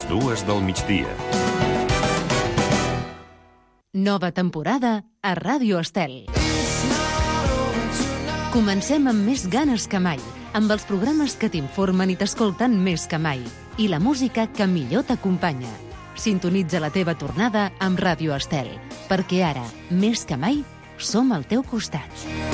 2 del migdia. Nova temporada a Ràdio Estel. Comencem amb més ganes que mai, amb els programes que t'informen i t'escolten més que mai, i la música que millor t'acompanya. Sintonitza la teva tornada amb Ràdio Estel, perquè ara, més que mai, som al teu costat.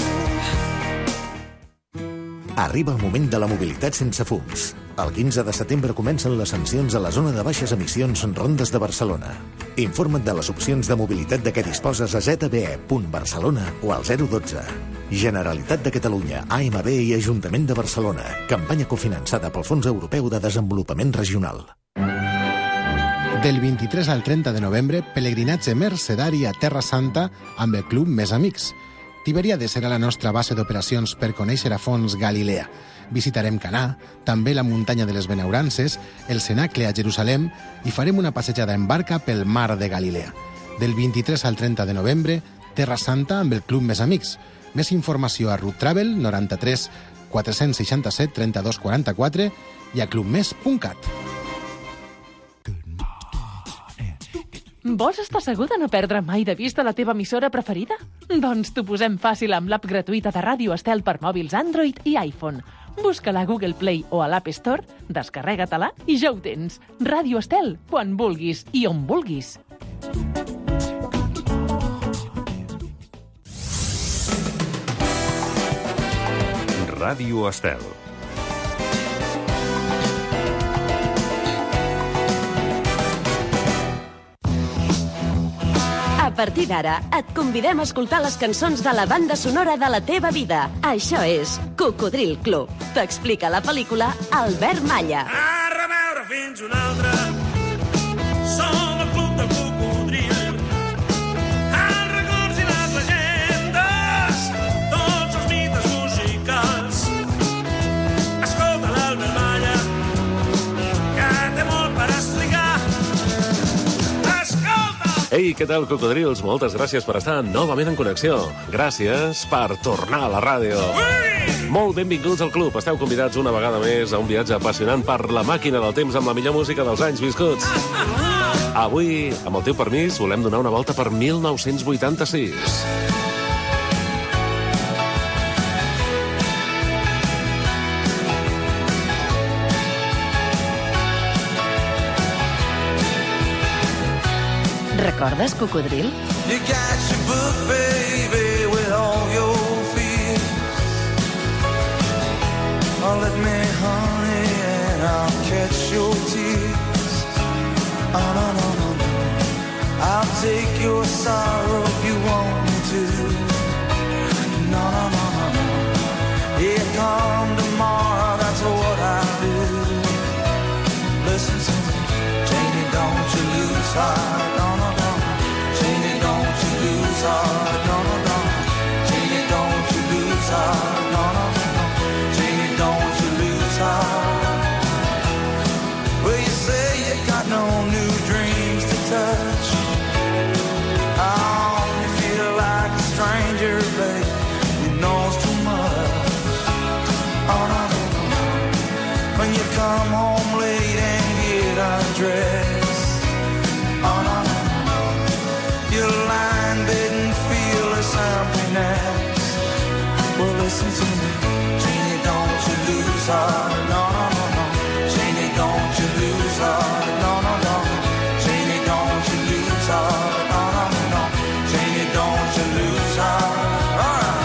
Arriba el moment de la mobilitat sense fums. El 15 de setembre comencen les sancions a la zona de baixes emissions Rondes de Barcelona. Informa't de les opcions de mobilitat de què disposes a zbe.barcelona o al 012. Generalitat de Catalunya, AMB i Ajuntament de Barcelona. Campanya cofinançada pel Fons Europeu de Desenvolupament Regional. Del 23 al 30 de novembre, pelegrinatge mercedari a Terra Santa amb el Club Més Amics. Tiberiades serà la nostra base d'operacions per conèixer a fons Galilea. Visitarem Canà, també la muntanya de les Benaurances, el Cenacle a Jerusalem i farem una passejada en barca pel mar de Galilea. Del 23 al 30 de novembre, Terra Santa amb el Club Més Amics. Més informació a Route Travel 93 467 32 44 i a clubmes.cat. Vols estar segur de no perdre mai de vista la teva emissora preferida? Doncs t'ho posem fàcil amb l'app gratuïta de Ràdio Estel per mòbils Android i iPhone. Busca-la a Google Play o a l'App Store, descarrega-te-la i ja ho tens. Ràdio Estel, quan vulguis i on vulguis. Ràdio Estel. A partir d'ara, et convidem a escoltar les cançons de la banda sonora de la teva vida. Això és Cocodril Club. T'explica la pel·lícula Albert Malla. A reveure fins una altra. Som el club del cocodril. Els records i les llegendes, tots els mites musicals. Escolta l'Albert Malla, que té molt per explicar. Ei, què tal, cocodrils? Moltes gràcies per estar novament en connexió. Gràcies per tornar a la ràdio. Molt benvinguts al club. Esteu convidats una vegada més a un viatge apassionant per la màquina del temps amb la millor música dels anys viscuts. Avui, amb el teu permís, volem donar una volta per 1986. Recordes, Cocodril? You got your book, baby, with all your fears. Oh, let me, honey, and I'll catch your tears. Oh, no, no, no, no. I'll take your sorrow if you want me to. No, no, no, no, no. Yeah, come tomorrow, that's what I'll do. Listen to me, Janie, don't you lose heart. No, no, no. Janie, don't you lose heart. No, no, no. Janie, don't you lose heart. No, no, no. Janie, don't you lose heart. Well, you say you got no new dreams to touch. Oh, you feel like a stranger, babe, who knows too much. Oh, no, no, no. When you come home late and get undressed. Oh, no, no. You're lying bed and feel this emptiness. Well, listen to me, Janie, don't you lose heart. No, no, no, no. Janie, don't you lose heart. No, no, no. Janie, don't you lose heart. No, no, no, no. Janie, don't you lose heart. All right.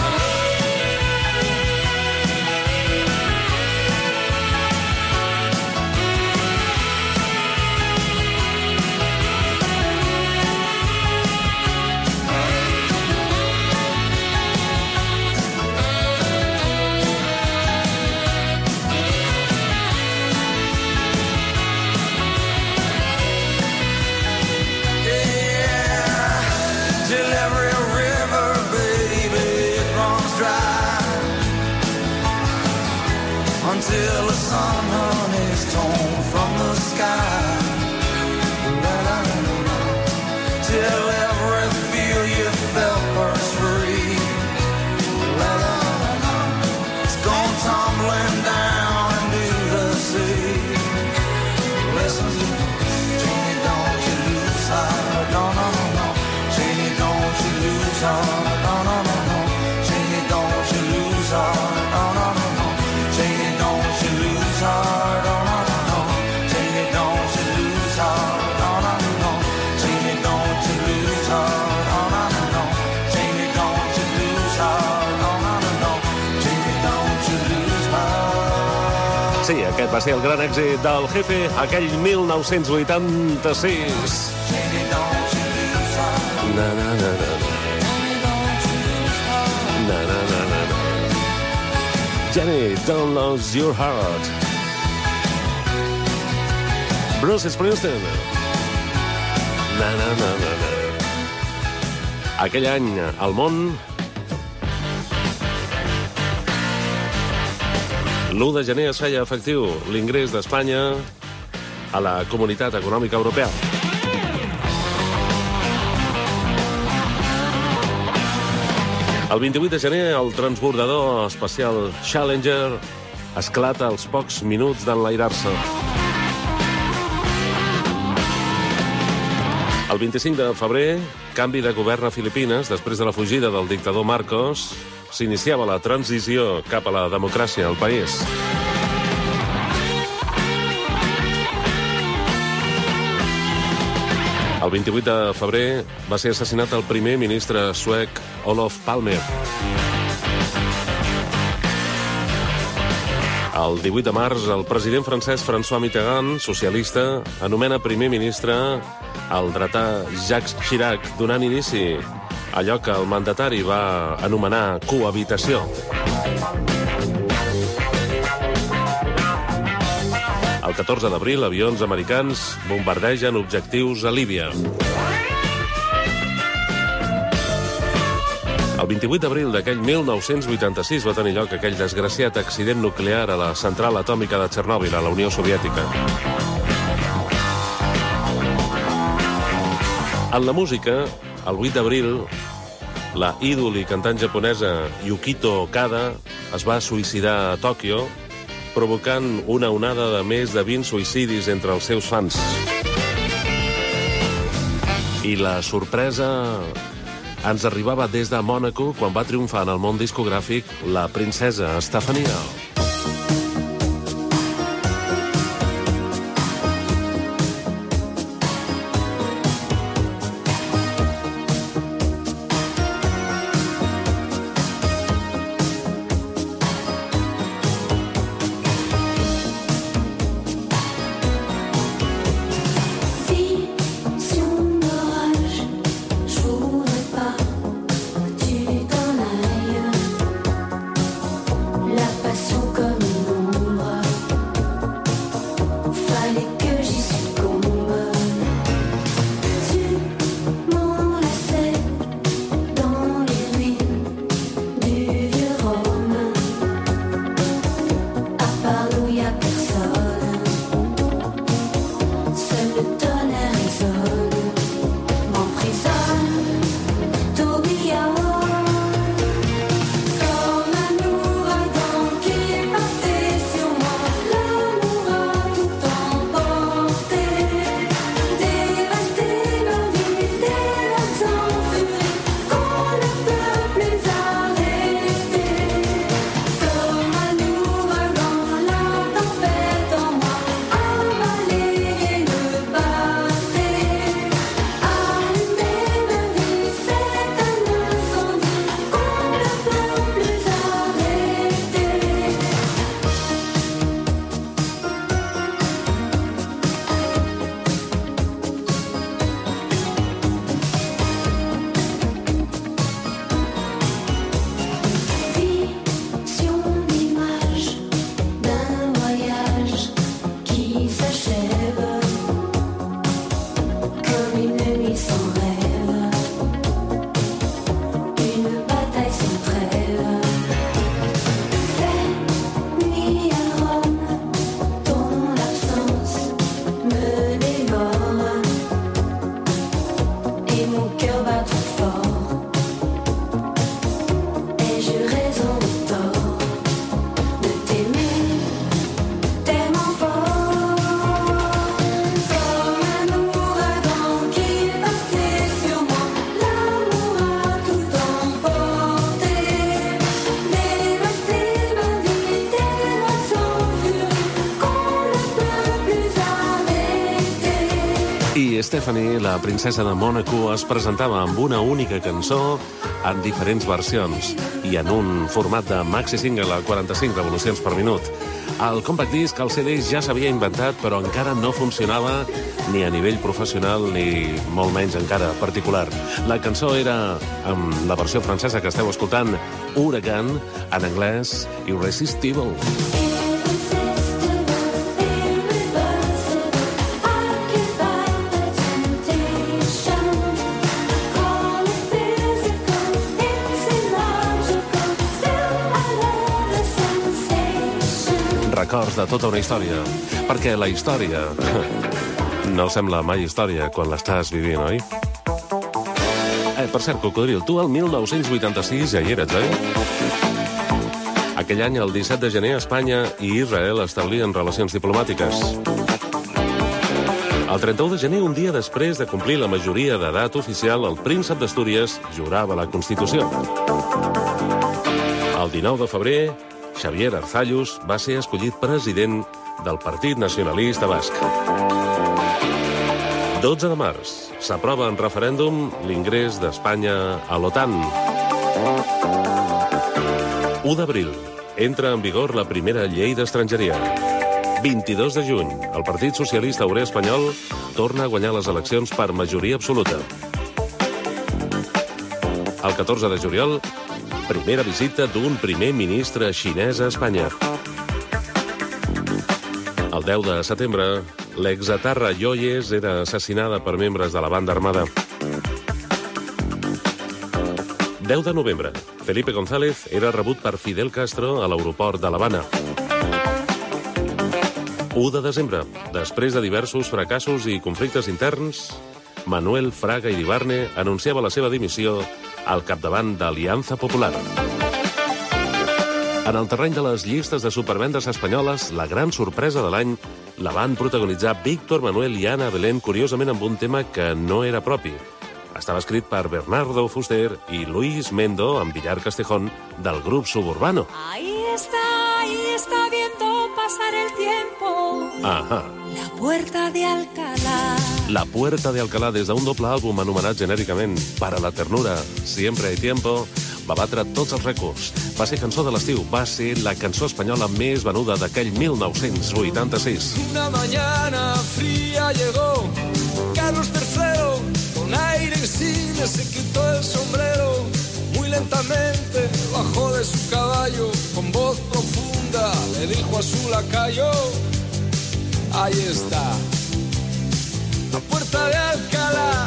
Until the sun, honey, is torn from the sky. La, la, la, la, la. Till every feel you felt burst free. La, la, la, la, la. It's gone tumbling down into the sea. Listen to me, Sí, aquest va ser el gran èxit del Jefe, aquell 1986. Na, na, na, na. Na, na, na, na, na. Jenny, don't lose your heart. Bruce Springsteen. Na, na, na, na, na. Aquell any, al món, l'1 de gener es feia efectiu l'ingrés d'Espanya a la Comunitat Econòmica Europea. El 28 de gener, el transbordador espacial Challenger esclata als pocs minuts d'enlairar-se. El 25 de febrer, canvi de govern a Filipines. Després de la fugida del dictador Marcos, s'iniciava la transició cap a la democràcia al país. El 28 de febrer va ser assassinat el primer ministre suec Olof Palme. El 18 de març, el president francès François Mitterrand, socialista, anomena primer ministre el dretà Jacques Chirac, donant inici a allò que el mandatari va anomenar cohabitació. El 14 d'abril, avions americans bombardegen objectius a Líbia. El 28 d'abril d'aquell 1986 va tenir lloc aquell desgraciat accident nuclear a la central atòmica de Txernòbil, a la Unió Soviètica. En la música, el 8 d'abril, la ídol i cantant japonesa Yukito Okada es va suïcidar a Tòquio, provocant una onada de més de 20 suïcidis entre els seus fans. I la sorpresa ens arribava des de Mònaco quan va triomfar en el món discogràfic la princesa Estefania. Stephanie, la princesa de Mònaco, es presentava amb una única cançó en diferents versions i en un format de maxi single a 45 revolucions per minut. El compact disc, el CD, ja s'havia inventat, però encara no funcionava ni a nivell professional ni molt menys encara particular. La cançó era, amb la versió francesa que esteu escoltant, Huracan, en anglès, Irresistible. Records de tota una història, perquè la història no sembla mai història quan l'estàs vivint, oi? Per cert, Cocodril, tu el 1986 ja hi eres, oi? Aquell any, el 17 de gener, Espanya i Israel establien relacions diplomàtiques. El 31 de gener, un dia després de complir la majoria d'edat oficial, el príncep d'Astúries jurava la Constitució. El 19 de febrer, Xavier Arzallus va ser escollit president del Partit Nacionalista Basc. 12 de març, s'aprova en referèndum l'ingrés d'Espanya a l'OTAN. 1 d'abril, entra en vigor la primera llei d'estrangeria. 22 de juny, el Partit Socialista Obrer Espanyol torna a guanyar les eleccions per majoria absoluta. El 14 de juliol, primera visita d'un primer ministre xinès a Espanya. El 10 de setembre, l'exetarra Yoyes era assassinada per membres de la banda armada. 10 de novembre, Felipe González era rebut per Fidel Castro a l'aeroport de l'Havana. 1 de desembre, després de diversos fracassos i conflictes interns, Manuel Fraga Iribarne anunciava la seva dimissió al capdavant d'Aliança Popular. En el terreny de les llistes de supervendes espanyoles, la gran sorpresa de l'any la van protagonitzar Víctor Manuel i Ana Belén, curiosament amb un tema que no era propi. Estava escrit per Bernardo Fuster i Luis Mendo, amb Villar Castejón, del grup Suburbano. Ahí está viendo pasar el tiempo. Ajá. La Puerta de Alcalá. La Puerta de Alcalá, des d'un doble àlbum anomenat genèricament Para la ternura, Siempre hay tiempo, va batre tots els rècords. Va ser cançó de l'estiu, va ser la cançó espanyola més venuda d'aquell 1986. Una mañana fría llegó Carlos III, con aire insigne se quitó el sombrero. Muy lentamente bajó de su caballo, con voz profunda le dijo a su lacayo: ahí está, la Puerta de Alcalá.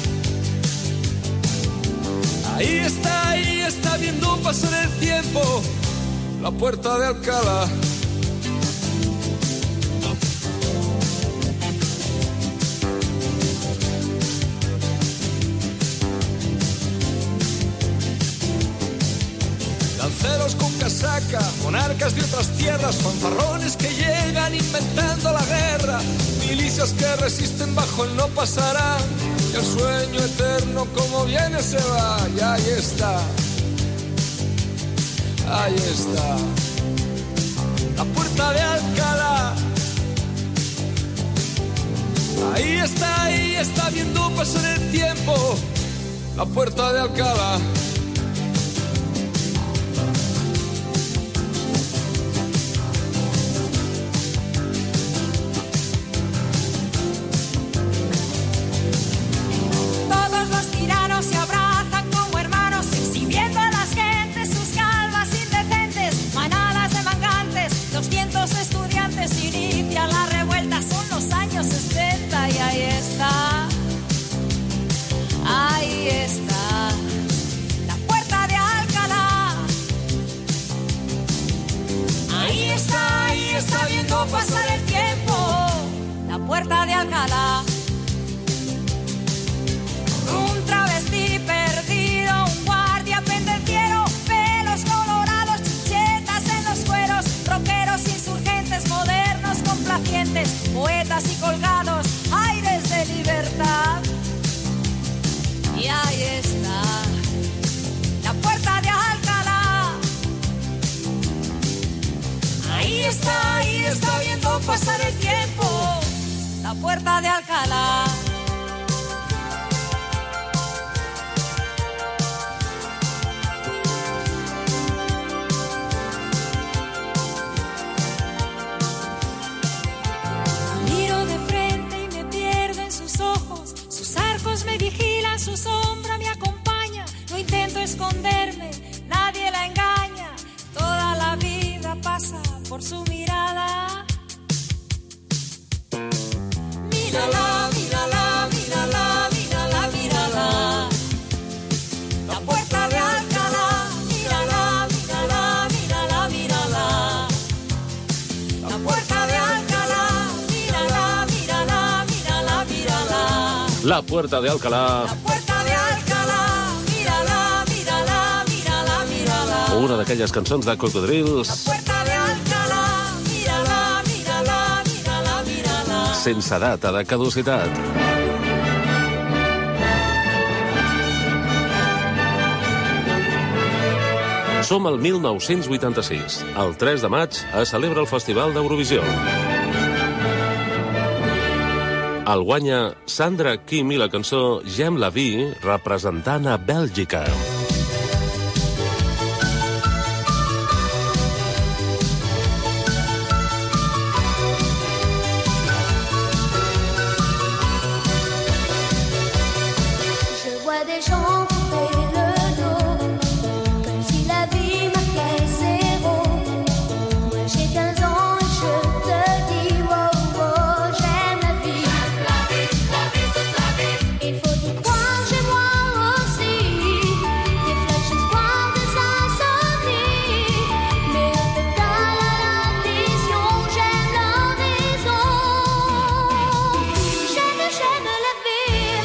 Ahí está viendo pasar el tiempo, la Puerta de Alcalá. Lanceros con casaca, monarcas de otras tierras, fanfarrones que llegan inventando la guerra, milicias que resisten bajo el no pasarán, y el sueño eterno como viene se va. Y ahí está, la Puerta de Alcalá. Ahí está viendo pasar el tiempo, la Puerta de Alcalá. Se abrazan como hermanos, exhibiendo a las gentes sus calvas indecentes, manadas de mangantes, 200 estudiantes inician la revuelta, son los años 60 y ahí está, la Puerta de Alcalá. Ahí está viendo pasar el tiempo, la Puerta de Alcalá. Un travesti perdido, un guardia pendenciero, pelos colorados, chichetas en los cueros, rockeros insurgentes, modernos complacientes, poetas y colgados, aires de libertad. Y ahí está, la Puerta de Alcalá. Ahí está viendo pasar el tiempo, la Puerta de Alcalá. por su mirada. Mírala, mírala, mírala, mírala, mírala. La puerta de Alcalá, mírala, mírala, mírala, mírala. La puerta de Alcalá, mírala, mírala, mírala, mírala. La Puerta de Alcalá. La puerta de Alcalá, mírala, mírala, mírala, mírala. Una d'aquelles cançons de Cocodrils La puerta de Alcalá, mírala, mírala, mírala, mírala. sense data de caducitat. Som al 1986. El 3 de maig es celebra el Festival d'Eurovisió. El guanya Sandra Kim i la cançó J'aime la vie, representant a Bèlgica. Je vois des gens tourner le dos, comme si la vie marquait zéro. Moi j'ai 15 ans et je te dis, wow, wow, j'aime la vie. Toute la vie. Il faut y croire chez moi aussi. Des flashs d'espoir, des insomnies. Mais un total à l'addition, j'aime leur raison. J'aime la vie. J'aime la vie.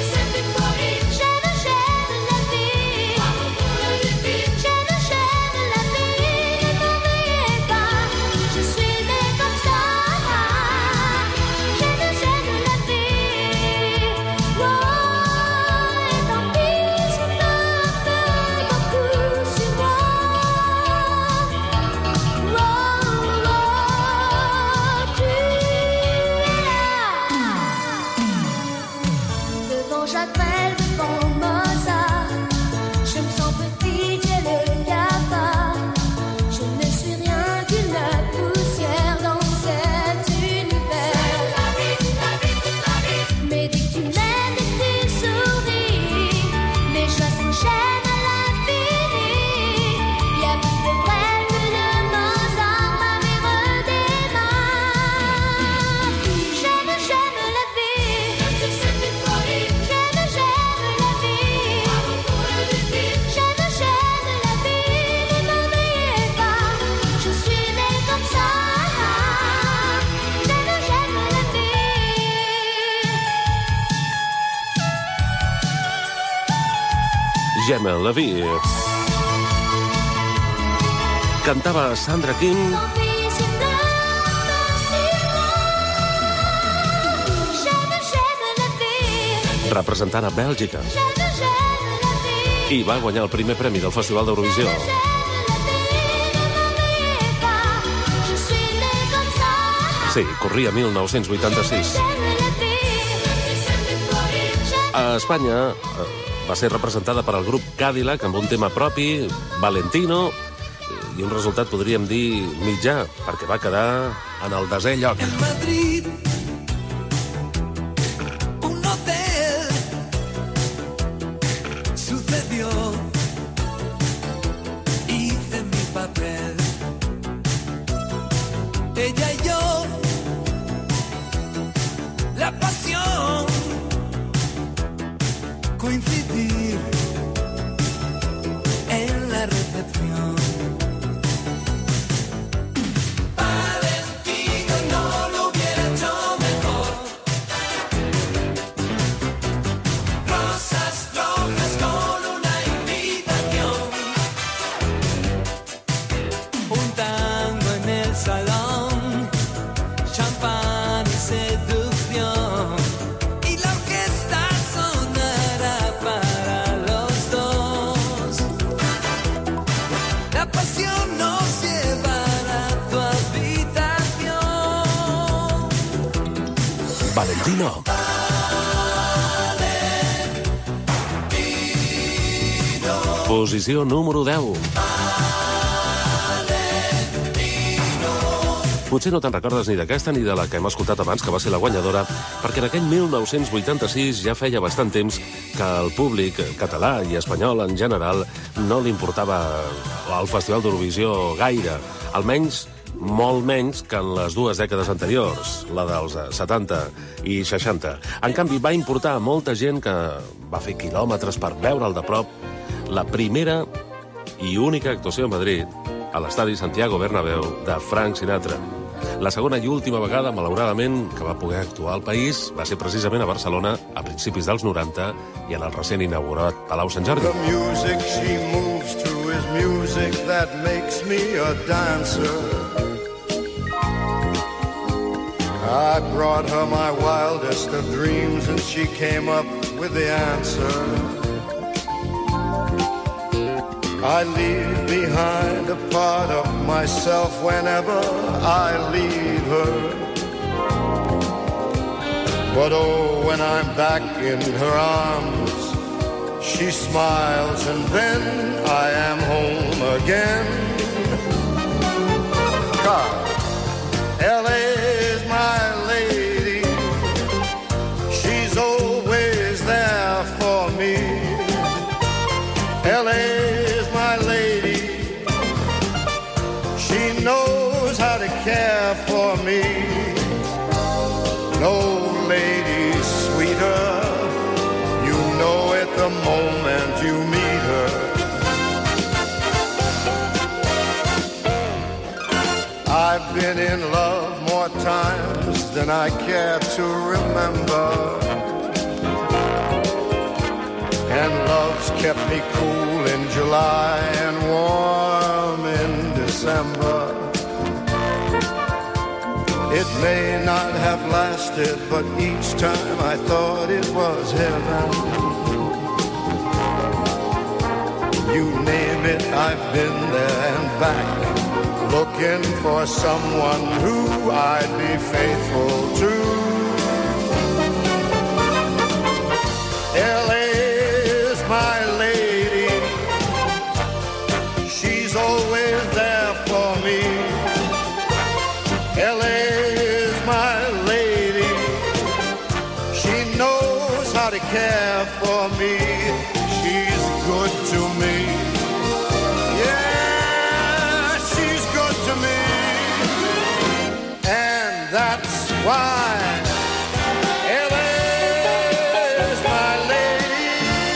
J'aime la vie. Ne m'oubliez pas, je suis née comme ça. J'aime la vie. Oh, et tant pis si on a fait beaucoup sur moi. Tu es là. Devant Jacques Brel, devant Mozart, je me sens petite, j'ai le cafard. Je ne suis rien qu'une poussière dans cet univers. Mais dès que tu m'aimes, dès que tu souris, mes choix s'enchaînent à l'infini. Y a plus de Brel, plus de Mozart, ma mère démarre. J'aime la vie. J'aime la vie. J'aime la vie. Ne m'oubliez pas, je suis née comme ça. J'aime la vie. J'aime la vie. Cantava Sandra Kim Tant pis si pleure sur moi. J'aime la vie. representant a Bèlgica J'aime la vie. i va guanyar el primer premi del Festival d'Eurovisió. J'aime la vie. Ne m'oubliez pas, je suis née comme ça. Sí, corria 1986. J'aime la vie. A Espanya va ser representada per el grup Cadillac amb un tema propi, Valentino, i un resultat, podríem dir, mitjà, perquè va quedar en el desè lloc. En Madrid, un hotel sucedió. Hice mi papel. Ella y yo, la pasión, coincidir en la recepción. Valentino no lo hubiera hecho mejor. Rosas rojas con una invitación. Un tango en el salón, champán y seducción. Y la orquesta sonará para los dos. La pasión nos llevará a tu habitación. Valentino. Posició número 10. Potser no te'n recordes ni d'aquesta ni de la que hem escoltat abans, que va ser la guanyadora, perquè en aquell 1986 ja feia bastant temps que el públic català i espanyol en general no li importava el Festival d'Eurovisió gaire. Almenys molt menys que en les dues dècades anteriors, la dels 70 i 60. En canvi, va importar molta gent que va fer quilòmetres per veure'l de prop la primera i única actuació a Madrid a l'estadi Santiago Bernabéu de Frank Sinatra. La segona i última vegada, malauradament, que va poder actuar al país va ser precisament a Barcelona a principis dels 90 i en el recent inaugurat Palau Sant Jordi. The music she moves to is music that makes me a dancer. I brought her my wildest of dreams and she came up with the answer. I leave behind a part of myself whenever I leave her. But oh, when I'm back in her arms, she smiles and then I am home again. L.A.'s my lady, she's always there for me. L.A.'s my lady, she knows how to care for me. No lady sweeter, you know it the moment you meet her. I've been in love more times than I care to remember, and love's kept me cool in July and warm in December. It may not have lasted, but each time I thought it was heaven. You name it, I've been there and back, looking for someone who I'd be faithful to. L.A.'s my lady, she's always there for me. L.A.'s my lady, she knows how to care for me. She's good to me. Yeah, she's good to me. And that's why L.A.'s my lady.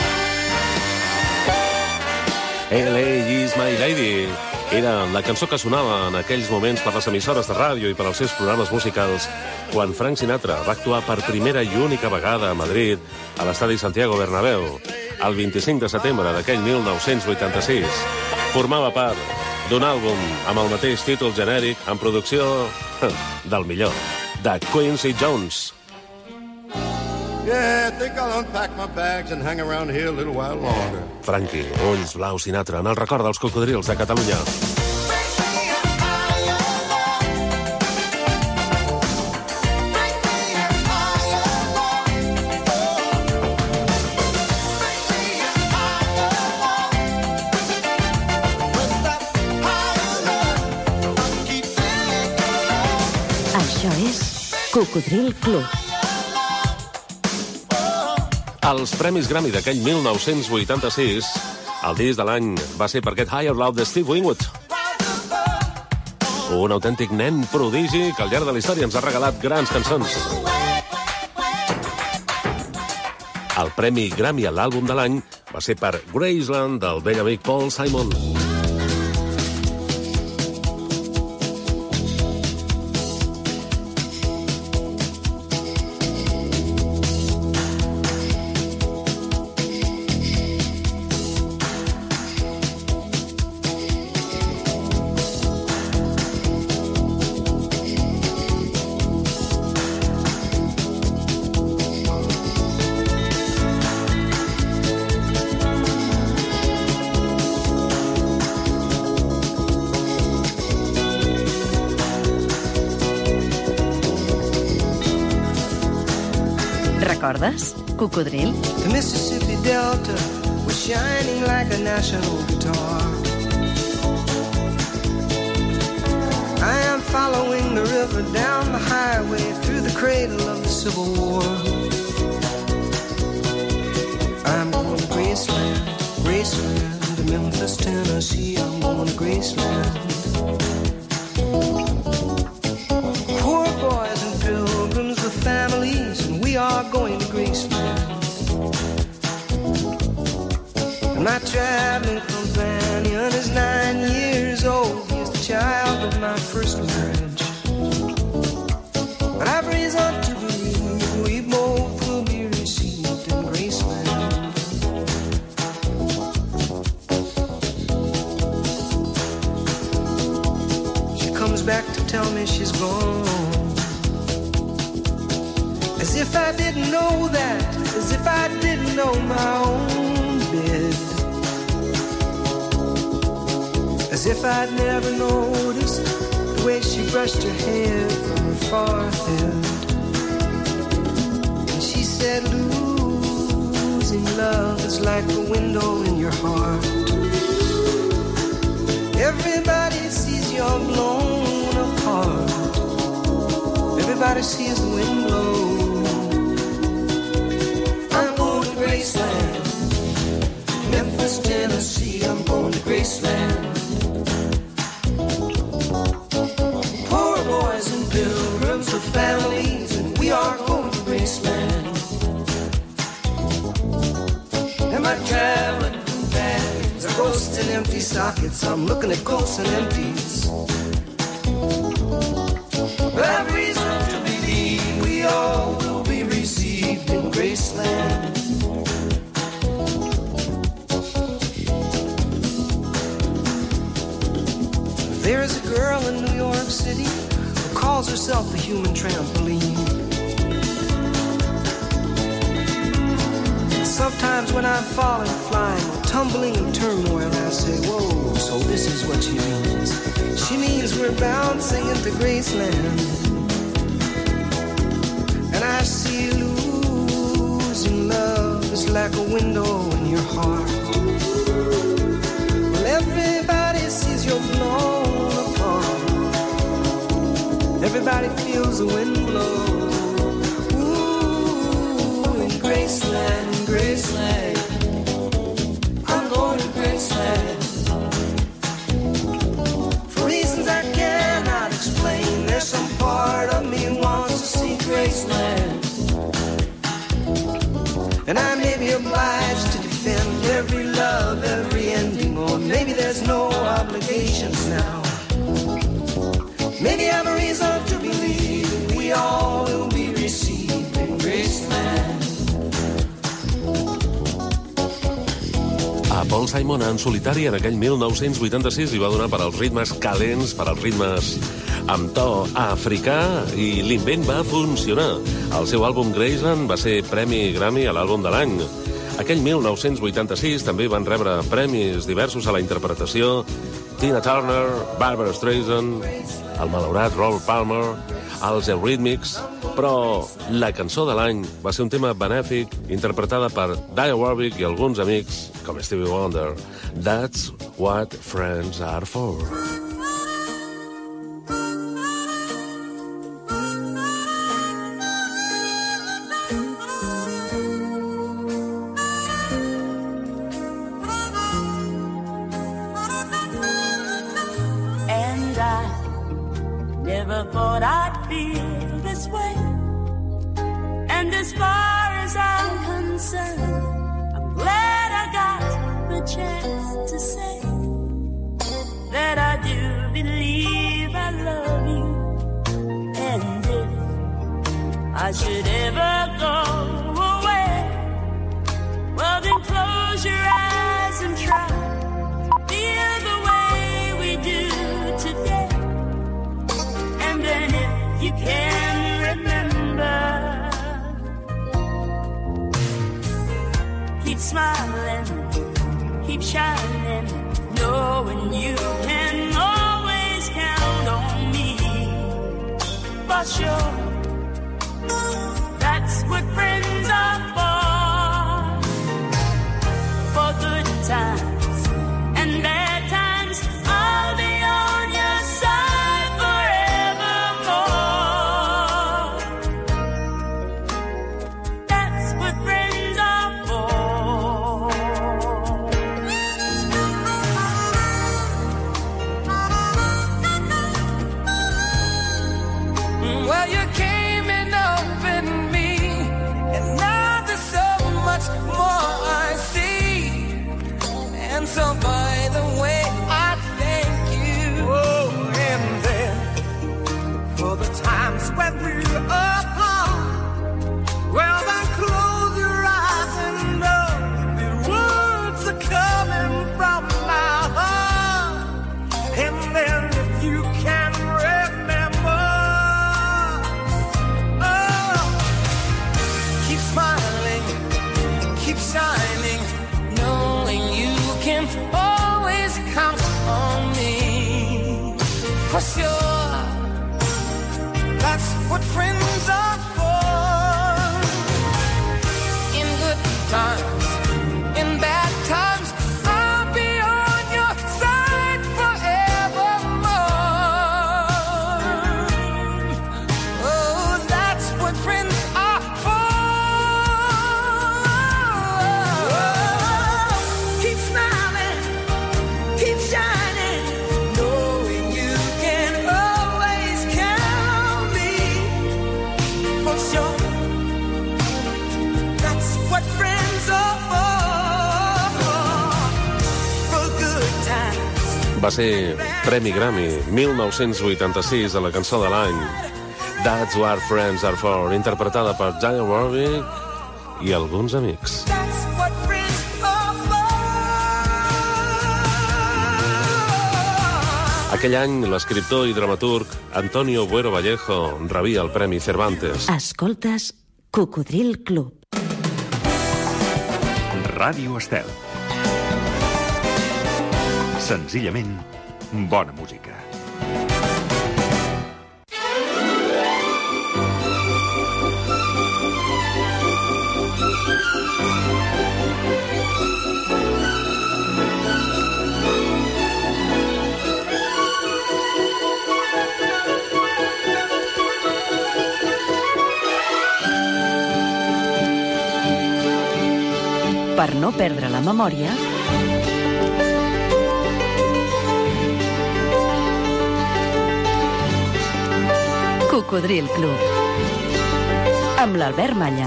L.A. is my lady. Era la cançó que sonava en aquells moments per les emissores de ràdio i per als seus programes musicals quan Frank Sinatra va actuar per primera i única vegada a Madrid a l'estadi Santiago Bernabéu el 25 de setembre d'aquell 1986. Formava part d'un àlbum amb el mateix títol genèric en producció del millor, de Quincy Jones. Yeah, I think I'll unpack my bags and hang around here a little while longer. Frankie, ulls blaus Sinatra, en el record dels cocodrils de Catalunya. Això és Cocodril Club. Els Premis Grammy d'aquell 1986, el disc de l'any va ser per aquest Higher Love de Steve Winwood. Un autèntic nen prodigi que al llarg de la història ens ha regalat grans cançons. El Premi Grammy a l'àlbum de l'any va ser per Graceland del vell amic Paul Simon. Recordes? Cocodril? The Mississippi Delta was shining like a national guitar. I am following the river down the highway through the cradle of the Civil War. I'm going to Graceland, Graceland, to Memphis, Tennessee. I'm going to Graceland. My traveling companion is 9 years old. He's the child of my first marriage. But I've reason to believe we both will be received in Graceland. She comes back to tell me she's gone. As if I didn't know that, as if I didn't know my own bed. As if I'd never noticed the way she brushed her hair from her forehead. And she said, losing love is like a window in your heart. Everybody sees you're blown apart. Everybody sees the wind blow. I'm going to Graceland, Memphis, Tennessee. I'm going to Graceland. Poor boys and pilgrims with families, and we are going to Graceland. And my traveling companions are ghosts and empty sockets. I'm looking at ghosts and empties. But I've reason to believe we all will be received in Graceland. There is a girl in New York City who calls herself the human trampoline. Sometimes when I'm falling, flying, or tumbling in turmoil, I say, whoa, so this is what she means. She means we're bouncing into Graceland. And I see losing love is like a window in your heart. Well, everybody sees you're blown apart. Everybody feels the wind blow. Ooh, in Graceland, Graceland. I'm going to Graceland. For reasons I cannot explain, there's some part of me wants to see Graceland. And I may be obliged to defend every love, every ending, or maybe there's no obligations now. Maybe I have a reason to believe we all will be received in Graceland. A Paul Simon en solitari en aquell 1986 li va donar per als ritmes calents, per als ritmes amb to africà, i l'invent va funcionar. El seu àlbum Graceland va ser premi Grammy a l'àlbum de l'any. Aquell 1986 també van rebre premis diversos a la interpretació Tina Turner, Barbra Streisand, el malaurat Robert Palmer, els Eurythmics, però la cançó de l'any va ser un tema benèfic interpretada per Dionne Warwick i alguns amics com Stevie Wonder. That's what friends are for. And I never thought I'd feel this way. And as far as I'm concerned, I'm glad I got the chance to say that I do believe I love you. And if I should ever go away, well then close your eyes and try feel the way we do today. And then if you can remember, keep smiling, keep shining, knowing you can always count on me. For sure, that's what friends are for good times and bad times. I'll be on your side forevermore. That's what friends are for. Well, you came and opened me, and Va ser Premi Grammy 1986 a la cançó de l'any That's What Friends Are For, interpretada per Dionne Warwick i alguns amics. Aquell any, l'escriptor i dramaturg Antonio Buero Vallejo rebia el Premi Cervantes. Escoltes Cocodril Club. Ràdio Estel. Senzillament, bona música. Per no perdre la memòria, Cocodril Club, amb l'Albert Malla.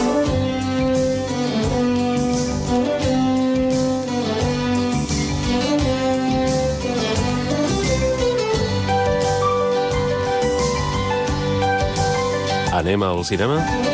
Anem al cinema?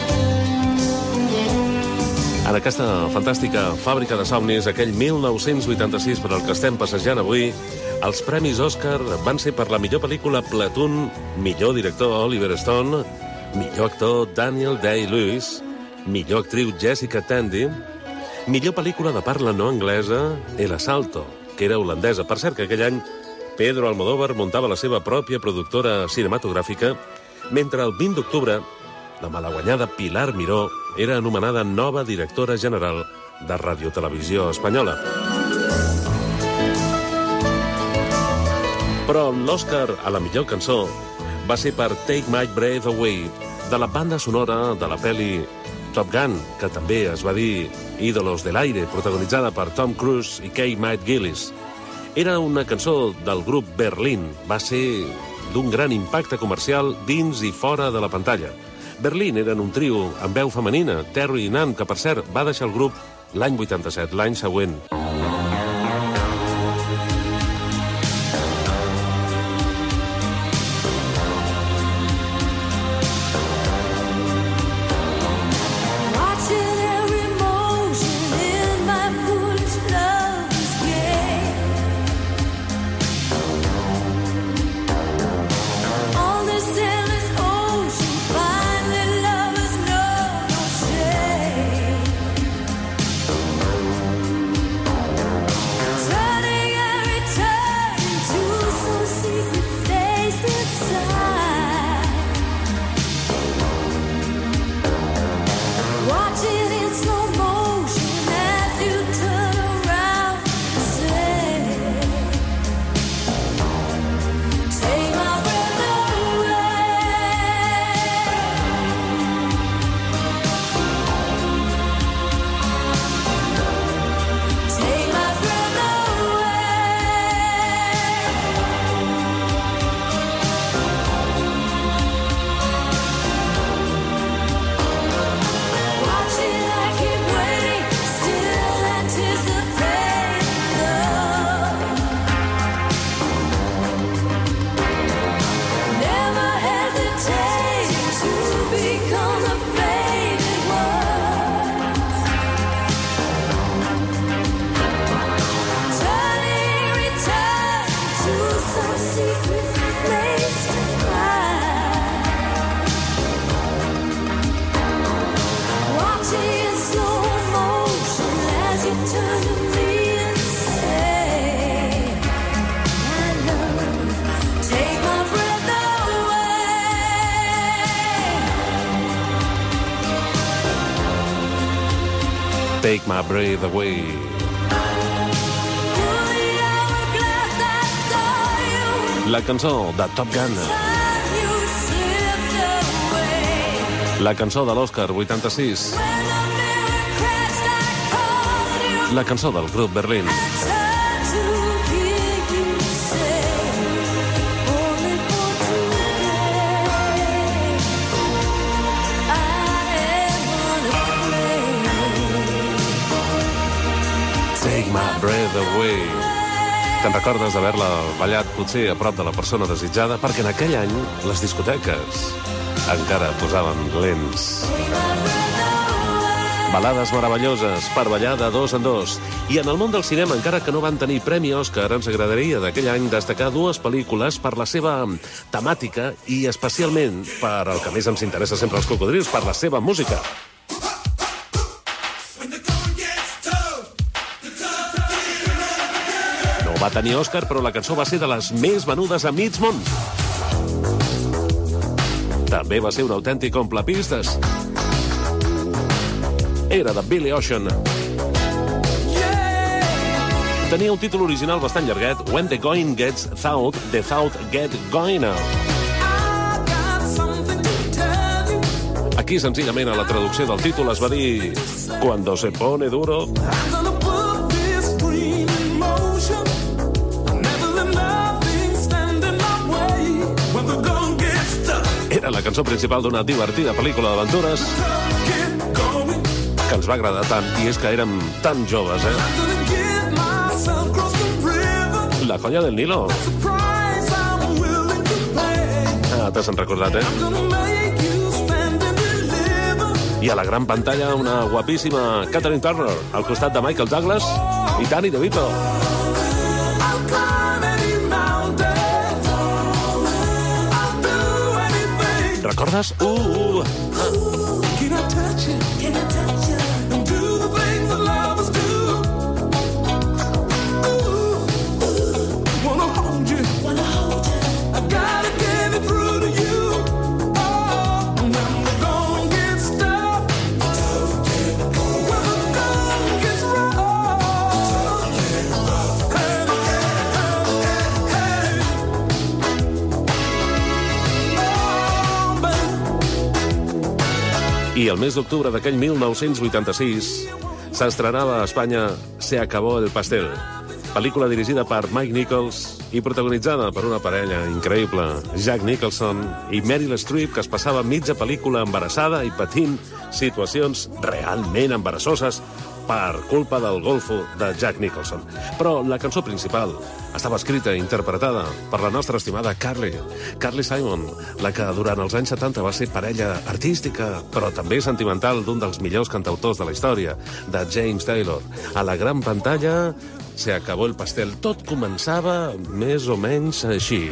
En aquesta fantàstica fàbrica de somnis, aquell 1986 per al que estem passejant avui, els premis Òscar van ser per la millor pel·lícula Platoon, millor director Oliver Stone, millor actor Daniel Day-Lewis, millor actriu Jessica Tandy, millor pel·lícula de parla no anglesa El Asalto, que era holandesa. Per cert, que aquell any Pedro Almodóvar muntava la seva pròpia productora cinematogràfica, mentre el 20 d'octubre la malaguanyada Pilar Miró era anomenada nova directora general de Radiotelevisió Espanyola. Però l'Òscar a la millor cançó va ser per Take My Breath Away, de la banda sonora de la pel·li Top Gun, que també es va dir Ídolos del Aire, protagonitzada per Tom Cruise i Kate McGillis. Era una cançó del grup Berlín. Va ser d'un gran impacte comercial dins i fora de la pantalla. Berlín eren un trio amb veu femenina, Terry i Nan, que per cert va deixar el grup l'any 87, l'any següent. Take My Breath Away. La cançó de Top Gun. La cançó de l'Òscar 86. La cançó del grup Berlín. Take My Breath Away. Te'n recordes d'haver-la ballat potser a prop de la persona desitjada? Perquè en aquell any les discoteques encara posaven lents. Balades meravelloses per ballar de dos en dos. I en el món del cinema, encara que no van tenir Premi Òscar, ens agradaria d'aquell any destacar dues pel·lícules per la seva temàtica i especialment per el que més ens interessa sempre als cocodrils, per la seva música. No va tenir Òscar, però la cançó va ser de les més venudes a mig món. També va ser un autèntic omplapistes. Era de Billy Ocean. Tenia un títol original bastant llarguet, When the Going Gets Thawed, the Thawed Get Goiner. Aquí, senzillament, a la traducció del títol es va dir Cuando se pone duro. Era la cançó principal d'una divertida pel·lícula d'aventures que ens va agradar tant, i és que érem tan joves, La joia del Nilo. Te s'han recordat, I a la gran pantalla una guapíssima Catherine Turner al costat de Michael Douglas i Danny DeVito. Recordes? I el mes d'octubre d'aquell 1986 s'estrenava a Espanya Se acabó el pastel, pel·lícula dirigida per Mike Nichols i protagonitzada per una parella increïble, Jack Nicholson i Meryl Streep, que es passava mitja pel·lícula embarassada i patint situacions realment embarassoses per culpa del golfo de Jack Nicholson. Però la cançó principal estava escrita i interpretada per la nostra estimada Carly Simon, la que durant els anys 70 va ser parella artística, però també sentimental d'un dels millors cantautors de la història, de James Taylor. A la gran pantalla se acabó el pastel. Tot començava més o menys així.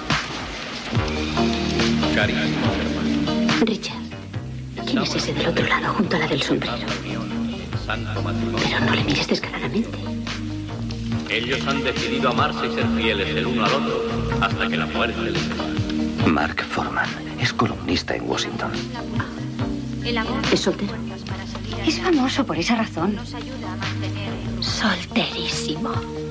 Richard, ¿quién es ese del otro lado, junto a la del sombrero? Pero no le mires descaradamente. Ellos han decidido amarse y ser fieles el uno al otro hasta que la muerte les separe. Mark Foreman es columnista en Washington. ¿Es soltero? Es famoso por esa razón. Solterísimo.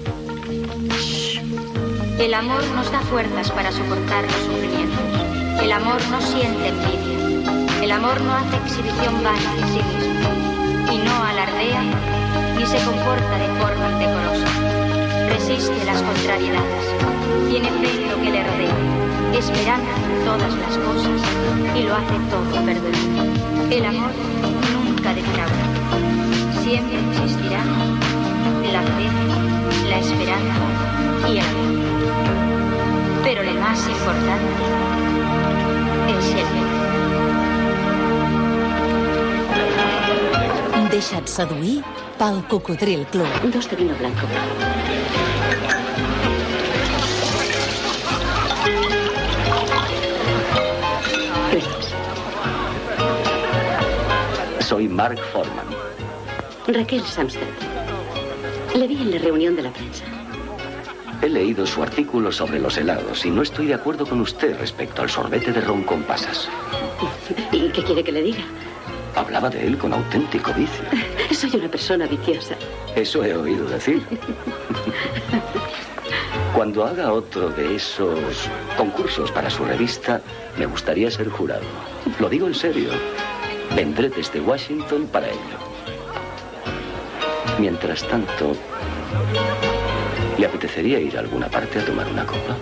El amor nos da fuerzas para soportar los sufrimientos. El amor no siente envidia. El amor no hace exhibición vana de sí mismo. Y no alardea ni se comporta de forma indecorosa. Resiste las contrariedades. Tiene fe en lo que le rodea. Esperanza en todas las cosas y lo hace todo perdonando. El amor nunca defrauda. Siempre existirá la fe, la esperanza y el amor. Pero lo más importante es el amor. Deixa't seduir pel Cocodril Club. 2 de vino blanco. Soy Mark Foreman. Raquel Samstead. Le vi en la reunión de la prensa. He leído su artículo sobre los helados y no estoy de acuerdo con usted respecto al sorbete de ron con pasas. ¿Y qué quiere que le diga? Hablaba de él con auténtico vicio. Soy una persona viciosa. Eso he oído decir. Cuando haga otro de esos concursos para su revista, me gustaría ser jurado. Lo digo en serio. Vendré desde Washington para ello. Mientras tanto, ¿le apetecería ir a alguna parte a tomar una copa?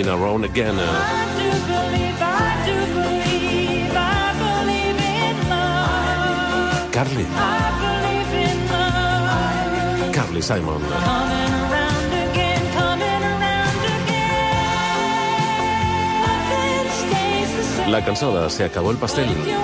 Around Again. Carly Simon. La cançó de Se acabó el pastel.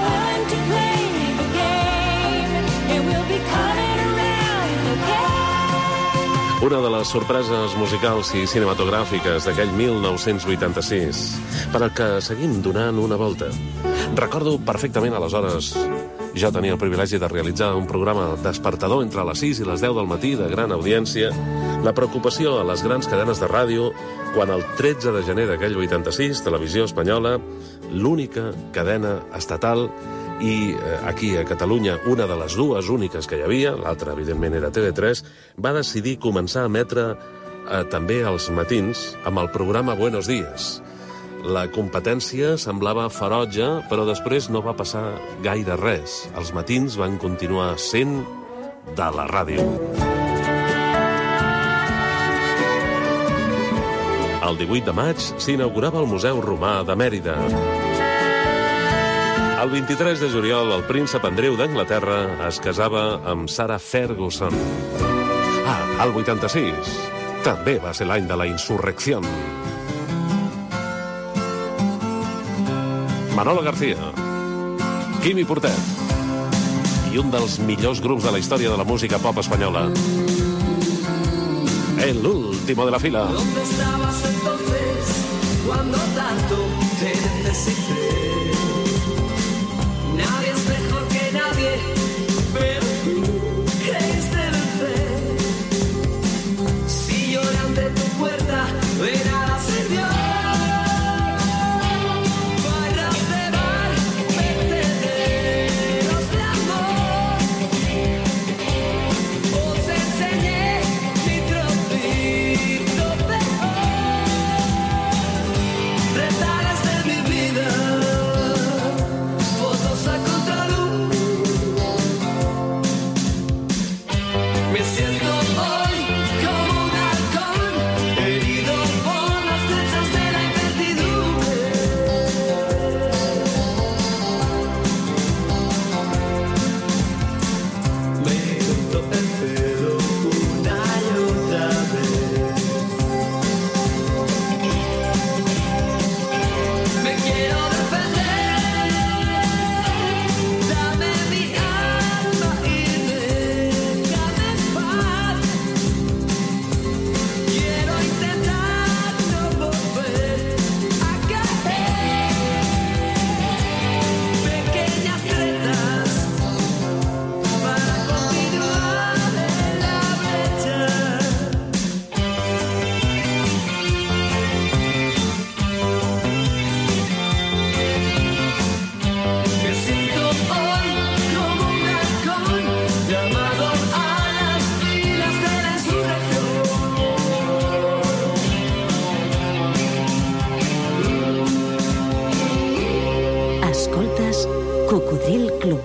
Una de les sorpreses musicals i cinematogràfiques d'aquell 1986, per al que seguim donant una volta. Recordo perfectament, aleshores, jo tenia el privilegi de realitzar un programa despertador entre les 6 i les 10 del matí de gran audiència, la preocupació a les grans cadenes de ràdio quan el 13 de gener d'aquell 86, Televisió Espanyola, l'única cadena estatal i aquí a Catalunya una de les dues úniques que hi havia, l'altra evidentment era TV3, va decidir començar a emetre també als matins amb el programa Buenos Días. La competència semblava ferotge, però després no va passar gaire res. Els matins van continuar sent de la ràdio. El 18 de maig s'inaugurava el Museu Romà de Mèrida. El 23 de juliol, el príncep Andreu d'Anglaterra es casava amb Sarah Ferguson. El 86 també va ser l'any de la insurrecció. Manolo García, Quimi Portet i un dels millors grups de la història de la música pop espanyola. El último de la fila. ¿Dónde estabas entonces cuando tanto te necesité? Nadie es mejor que nadie, pero tú creíste vencer. Si lloran de tu puerta, de nada sirvió. Barras de bar, vertederos de amor. Os enseñé mi trocito peor. Retales de mi vida. Me siento hoy como un halcón, herido por las flechas de la incertidumbre. Me corto el pelo una y otra vez. Me quiero defender. Dame mi alma y déjame en paz. Quiero intentar no volver a caer. Pequeñas tretas para continuar en la brecha. Me siento hoy como un halcón llamado a las filas de la insurrección. Escoltes Cocodril Club.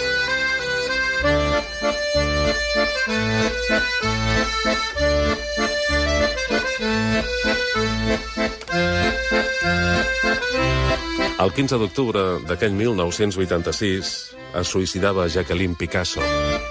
El 15 d'octubre d'aquell 1986 es suïcidava Jacqueline Picasso.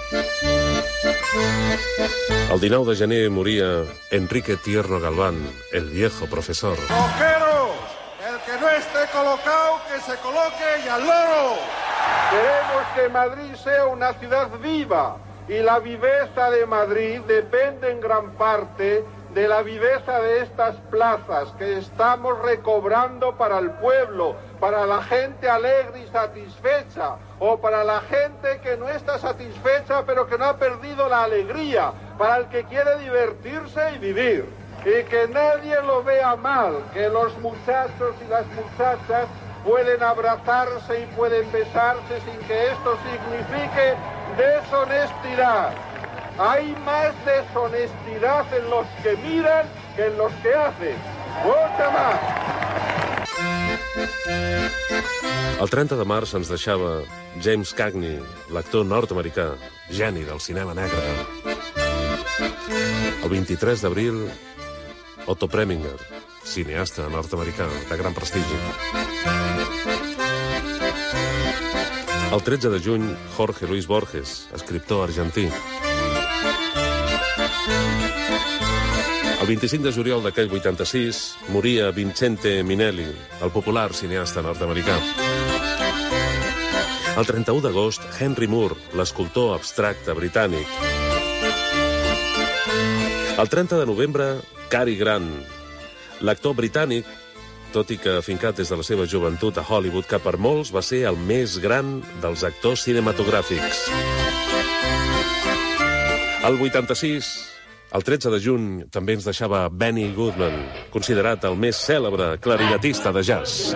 El 19 de gener moria Enrique Tierno Galván, el viejo profesor. ¡Cojeros! El que no esté colocado, que se coloque y al loro. Queremos que Madrid sea una ciudad viva y la viveza de Madrid depende en gran parte de la viveza de estas plazas que estamos recobrando para el pueblo, para la gente alegre y satisfecha, o para la gente que no está satisfecha pero que no ha perdido la alegría, para el que quiere divertirse y vivir. Y que nadie lo vea mal, que los muchachos y las muchachas pueden abrazarse y pueden besarse sin que esto signifique deshonestidad. Hay más deshonestidad en los que miran que en los que hacen. ¡Mucha más! El 30 de març ens deixava James Cagney, l'actor nord-americà, geni del cinema negre. El 23 d'abril, Otto Preminger, cineasta nord-americà de gran prestigi. El 13 de juny, Jorge Luis Borges, escriptor argentí. El 25 de juliol d'aquell 86 moria Vincente Minnelli, el popular cineasta nord-americà. El 31 d'agost, Henry Moore, l'escultor abstracte britànic. El 30 de novembre, Cary Grant, l'actor britànic, tot i que afincat des de la seva joventut a Hollywood, que per molts va ser el més gran dels actors cinematogràfics. El 86, el 13 de juny, també ens deixava Benny Goodman, considerat el més cèlebre clarinetista de jazz.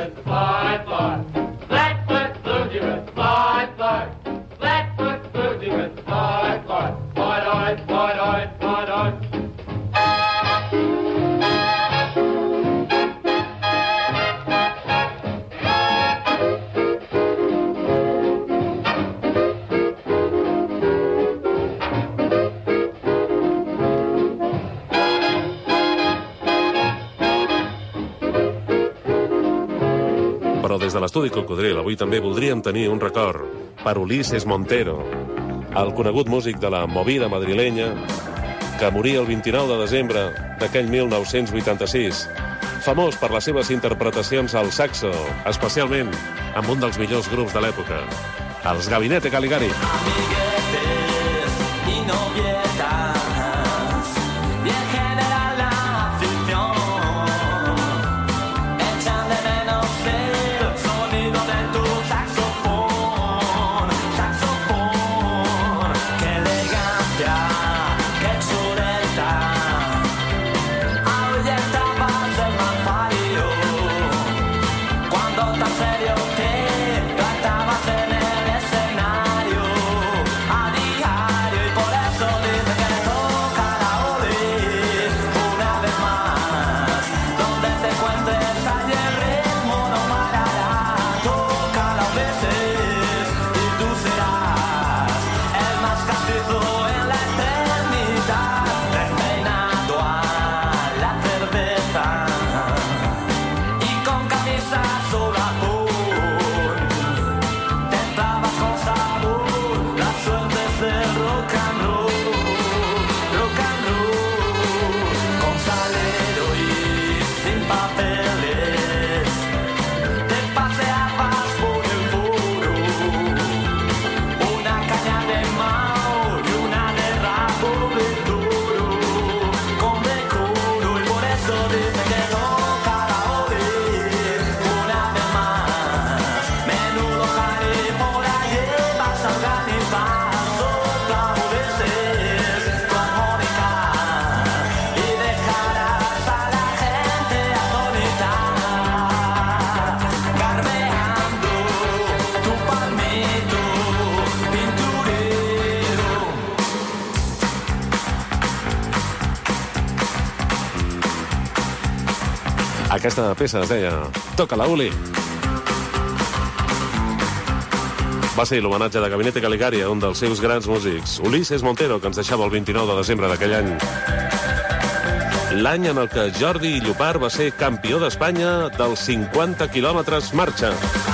Però des de l'estudi Cocodril avui també voldríem tenir un record per Ulises Montero, el conegut músic de la movida madrilenya que moria el 29 de desembre d'aquell 1986, famós per les seves interpretacions al saxo, especialment amb un dels millors grups de l'època, els Gabinete Caligari. Aquesta peça es deia Toca la Uli. Va ser l'homenatge de Gabinete Caligari a un dels seus grans músics, Ulises Montero, que ens deixava el 29 de desembre d'aquell any. L'any en el que Jordi Llopart va ser campió d'Espanya dels 50 quilòmetres marxa.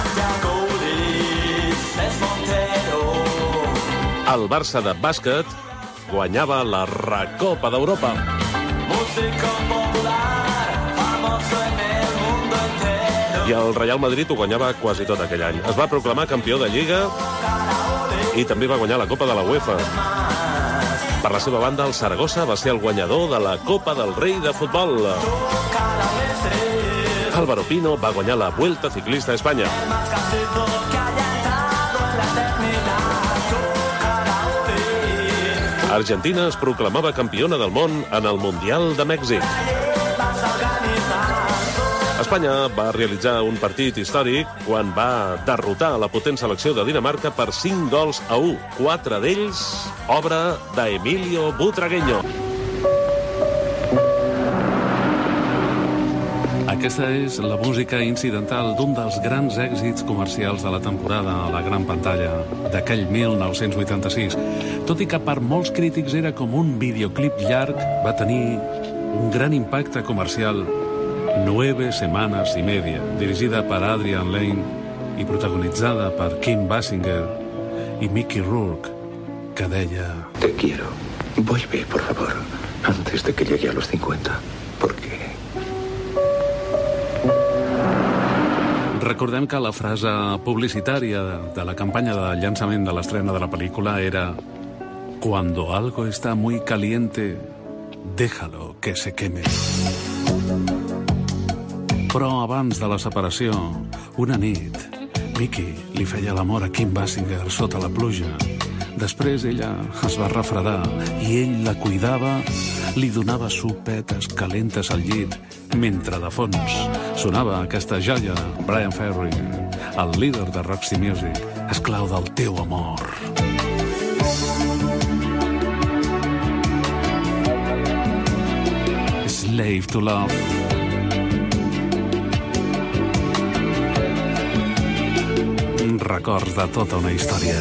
El Barça de bàsquet guanyava la Recopa d'Europa. I el Real Madrid ho guanyava quasi tot aquell any. Es va proclamar campió de Lliga i també va guanyar la Copa de la UEFA. Per la seva banda, el Saragossa va ser el guanyador de la Copa del Rei de futbol. Álvaro Pino va guanyar la Vuelta Ciclista a Espanya. Argentina es proclamava campiona del món en el Mundial de Mèxic. Espanya va realitzar un partit històric quan va derrotar la potent selecció de Dinamarca per 5-1. 4 d'ells, obra d'Emilio Butragueño. Aquesta és la música incidental d'un dels grans èxits comercials de la temporada a la gran pantalla d'aquell 1986. Tot i que per molts crítics era com un videoclip llarg, va tenir un gran impacte comercial 9 semanas y media, dirigida per Adrian Lane i protagonitzada per Kim Basinger i Mickey Rourke, que deia... Te quiero. Vuelve, por favor, antes de que llegue a los 50. Porque... Recordem que la frase publicitària de la campanya de llançament de l'estrena de la pel·lícula era «Cuando algo está muy caliente, déjalo que se queme». Però abans de la separació, una nit, Mickey li feia l'amor a Kim Basinger sota la pluja. Després ella es va refredar i ell la cuidava, li donava sopetes calentes al llit, mentre de fons sonava aquesta joia, Brian Ferry, el líder de Roxy Music, esclau del teu amor. Slave to Love. Records de tota una història.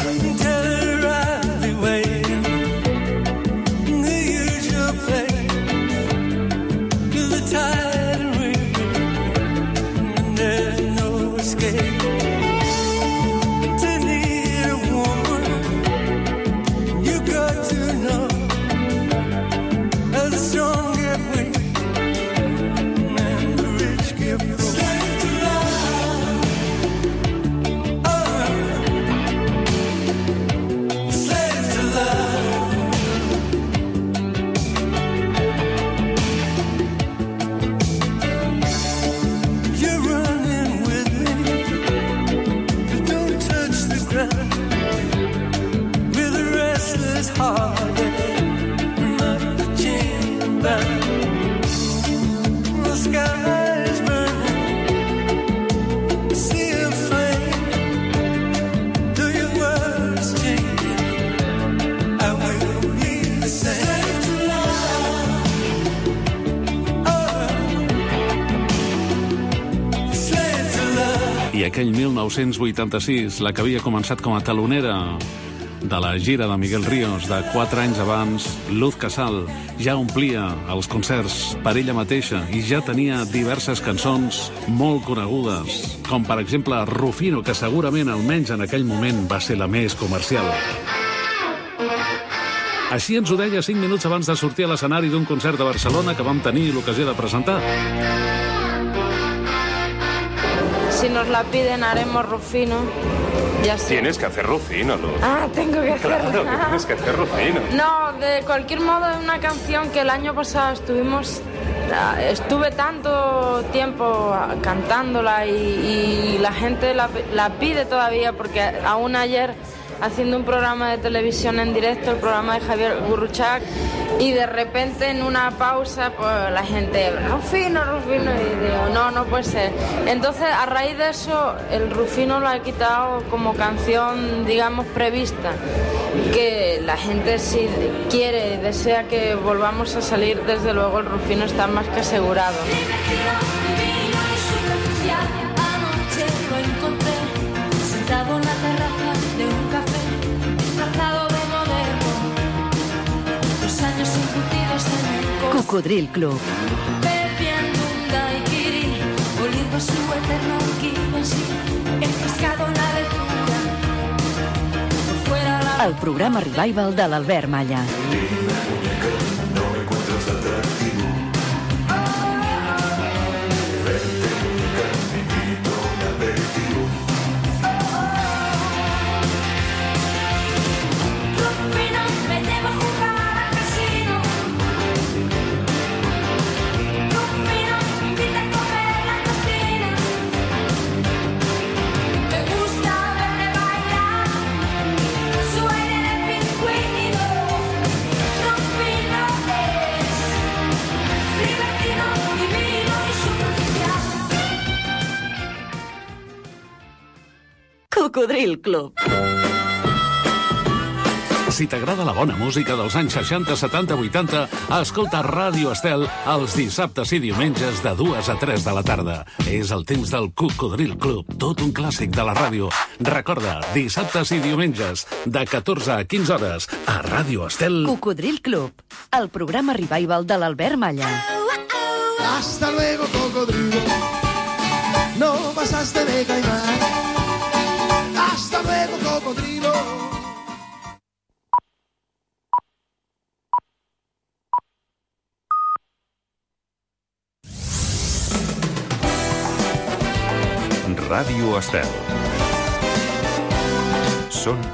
Aquell 1986, la que havia començat com a talonera de la gira de Miguel Ríos de 4 anys abans, Luz Casal ja omplia els concerts per ella mateixa i ja tenia diverses cançons molt conegudes, com per exemple Rufino, que segurament almenys en aquell moment va ser la més comercial. Així ens ho deia 5 minuts abans de sortir a l'escenari d'un concert de Barcelona que vam tenir l'ocasió de presentar. Si nos la piden, haremos Rufino. Ya está. Tienes que hacer Rufino, Luz. Ah, tengo que hacerlo. Claro que tienes que hacer Rufino. No, de cualquier modo, es una canción que el año pasado estuve tanto tiempo cantándola y la gente la pide todavía, porque aún ayer, haciendo un programa de televisión en directo, el programa de Javier Gurruchac, y de repente en una pausa pues la gente Rufino, y digo, no puede ser. Entonces a raíz de eso el Rufino lo ha quitado como canción, digamos, prevista, que la gente si quiere y desea que volvamos a salir, desde luego el Rufino está más que asegurado. Anoche lo encontré sentado en la terraza de un café, disfrazado de moderno, los años incutidos en un Cocodril Club. bebiendo un daiquiri, oliendo su eterno Givenchy, el pescado en la lectura, por fuera la... El programa Revival de l'Albert Malla. Cocodril Club. Si t'agrada la bona música dels anys 60, 70, 80, escolta Ràdio Estel els dissabtes i diumenges de 2 a 3 de la tarda. És el temps del Cocodril Club, tot un clàssic de la ràdio. Recorda, dissabtes i diumenges, de 14 a 15 hores, a Ràdio Estel. Cocodril Club, el programa Revival de l'Albert Malla. Hasta luego, cocodrilo. cocodrilo. No pasaste de caimán. Hasta luego, cocodrilo. Ràdio Estel. Són